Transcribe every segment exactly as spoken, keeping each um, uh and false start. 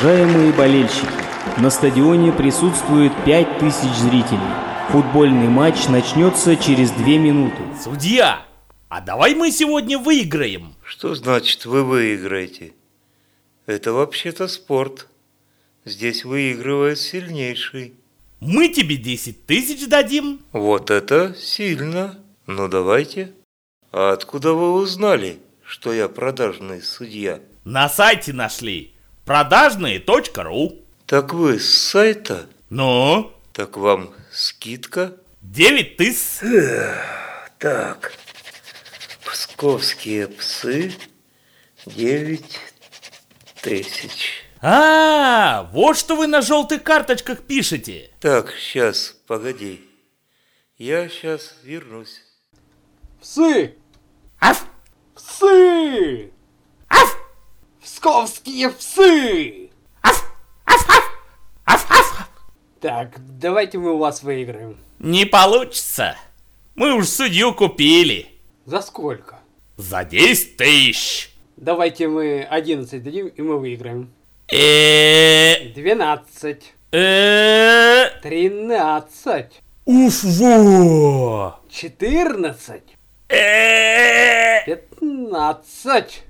Уважаемые болельщики, на стадионе присутствует пять тысяч зрителей. Футбольный матч начнется через две минуты. Судья, а давай мы сегодня выиграем. Что значит вы выиграете? Это вообще-то спорт. Здесь выигрывает сильнейший. Мы тебе десять тысяч дадим. Вот это сильно. Ну давайте. А откуда вы узнали, что я продажный судья? На сайте нашли. продажные точка ру. Так вы с сайта? Ну? Так вам скидка? девять тысяч. Так. Псковские псы. девять тысяч. А, вот что вы на желтых карточках пишете. Так, сейчас, погоди. Я сейчас вернусь. Псы! Аф! Псы! Аф! Псковские псы! Аф! Аф! Аф! Аф! Аф! Так, давайте мы у вас выиграем. Не получится. Мы уж судью купили. За сколько? За десять тысяч. Давайте мы одиннадцать дадим, и мы выиграем. Э, двенадцать. э, тринадцать. уф, во. четырнадцать. Э, пятнадцать.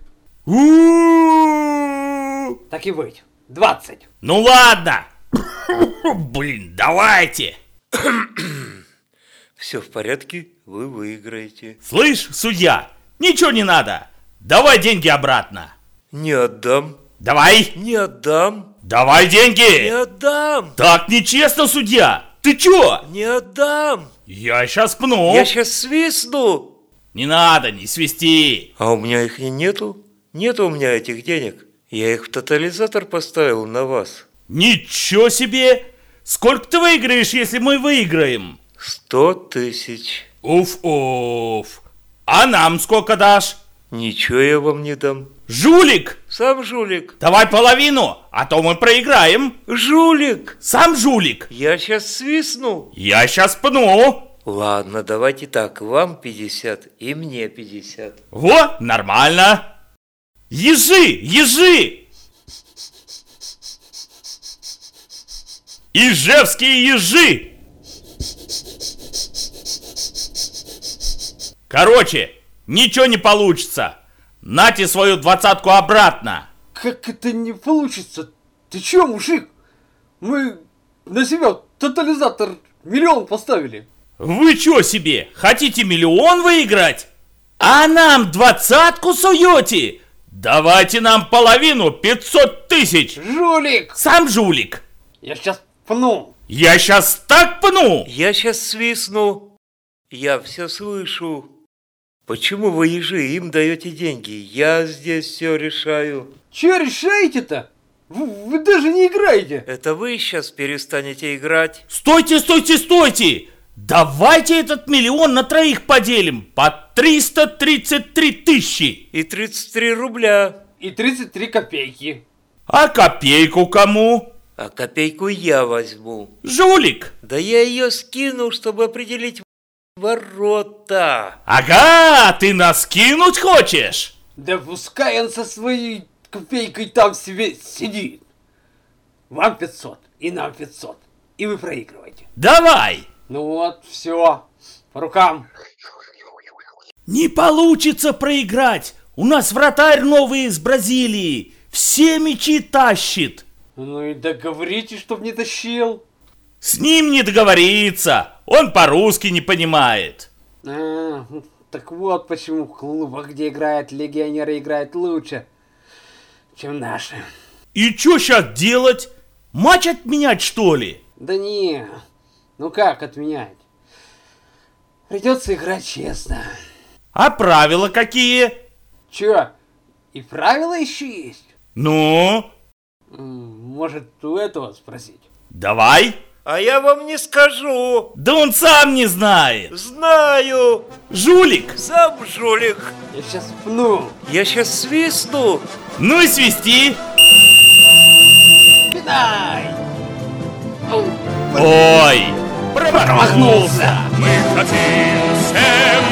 у. Так и быть. двадцать. Ну ладно. Блин, давайте. Все в порядке, вы выиграете. Слышь, судья, ничего не надо. Давай деньги обратно. Не отдам. Давай. Не отдам. Давай Не деньги. отдам. Так нечестно, судья. Ты чё? Не отдам. Я сейчас пну. Я сейчас свистну. Не надо, не свисти. А у меня их и нету. Нету у меня этих денег. Я их в тотализатор поставил на вас. Ничего себе. Сколько ты выиграешь, если мы выиграем? Сто тысяч. Уф-уф. А нам сколько дашь? Ничего я вам не дам. Жулик! Сам жулик. Давай половину, а то мы проиграем. Жулик. Сам жулик. Я сейчас свистну. Я сейчас пну. Ладно, давайте так. Вам пятьдесят и мне пятьдесят. Во, нормально. Ежи, ежи. Ижевские ежи. Короче, ничего не получится. Нате свою двадцатку обратно. Как это не получится? Ты чё, мужик? Мы на себя тотализатор миллион поставили. Вы чё себе, хотите миллион выиграть? А нам двадцатку суете? Давайте нам половину, пятьсот тысяч. Жулик! Сам жулик. Я сейчас пну. Я сейчас так пну. Я сейчас свистну. Я все слышу. Почему вы, ежи, им даете деньги? Я здесь все решаю. Чё решаете-то? Вы, вы даже не играете. Это вы сейчас перестанете играть? Стойте, стойте, стойте. Давайте этот миллион на троих поделим по триста тридцать три тысячи. И тридцать три рубля. И тридцать три копейки. А копейку кому? А копейку я возьму. Жулик. Да я ее скину, чтобы определить ворота. Ага, ты нас кинуть хочешь? Да пускай он со своей копейкой там себе сидит. Вам пятьсот, и нам пятьсот. И вы проигрываете. Давай. Ну вот, все. По рукам. Не получится проиграть. У нас вратарь новый из Бразилии. Все мячи тащит. Ну и договоритесь, чтоб не тащил. С ним не договориться. Он по-русски не понимает. А, так вот почему в клубах, где играют легионеры, играют лучше, чем наши. И что сейчас делать? Матч отменять, что ли? Да не, ну как отменять? Придется играть честно. А правила какие? Чё, и правила еще есть? Ну? М, Может, у этого спросить? Давай. А я вам не скажу. Да он сам не знает. Знаю. Жулик. Сам жулик. Я сейчас пну. Я сейчас свистну. Ну и свисти. Кидай! Ой, промахнулся. Мы хотим всем